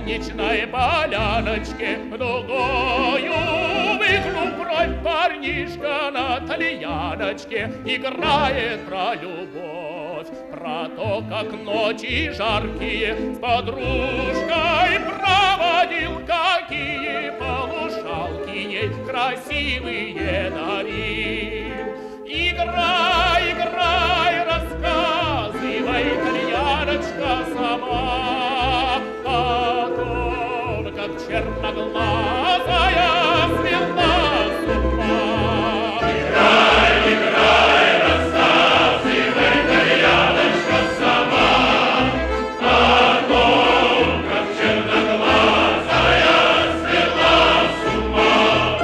солнечной поляночке дугою выгнул бровь парнишка на тальяночке, играет про любовь, про то, как ночи жаркие с подружкой проводил, какие полушалки ей красивые дарил. Играй, играй, рассказывай, тальяночка, сама о том, как черноглазая свела с ума. Играй, играй, рассказывай, тальяночка, сама о том, как черноглазая свела с ума.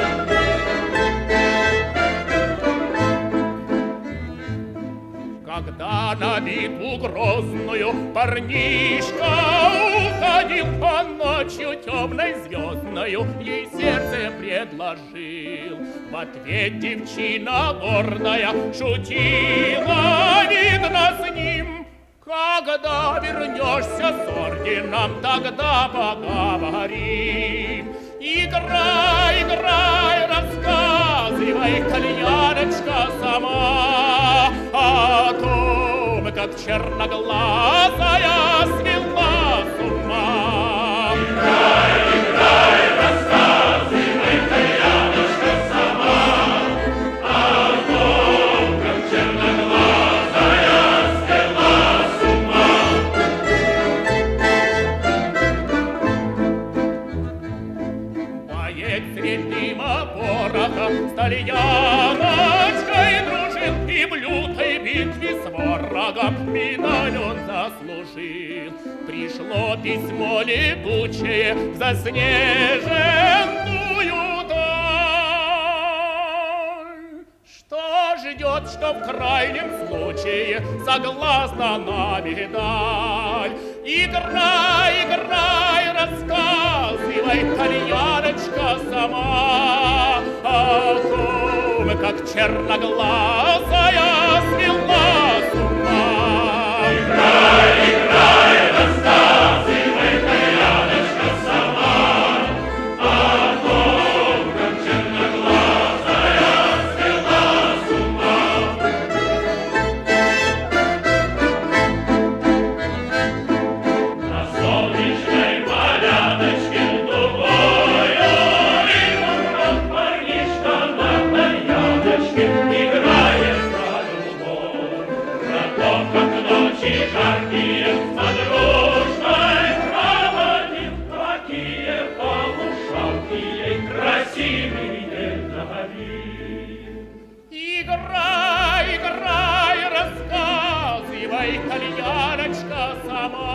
Когда на битву грозную парнишка уходил, по ночью темной звездною ей сердце предложил. В ответ девчина гордая шутила, видно, с ним: когда вернешься с орденом, тогда поговорим. Играй, играй, рассказывай, тальяночка, сама о том, как черноглазая свела с ума. Играй, играй, рассказывай, тальяночка, сама о том, как черноглазая свела с ума. Боец среднего пороха с тальяночкой дружил, и в лютой битве с ворогом медаль он заслужил. Пришло письмо летучее в заснеженную даль. Что ждет, что в крайнем случае согласна на медаль? Играй, играй, рассказывай, тальяночка, сама о том, как черноглазая свела с ума. Играй, играй, рассказывай, тальяночка, сама о том, как черноглазая свела с ума. На солнечной поляночке дугою выгнул парнишка на тальяночке, играет про любовь, про то, как ночи жаркие с подружкой проводил, какие полушалки ей красивые дарил. Играй, играй, рассказывай, тальяночка, сама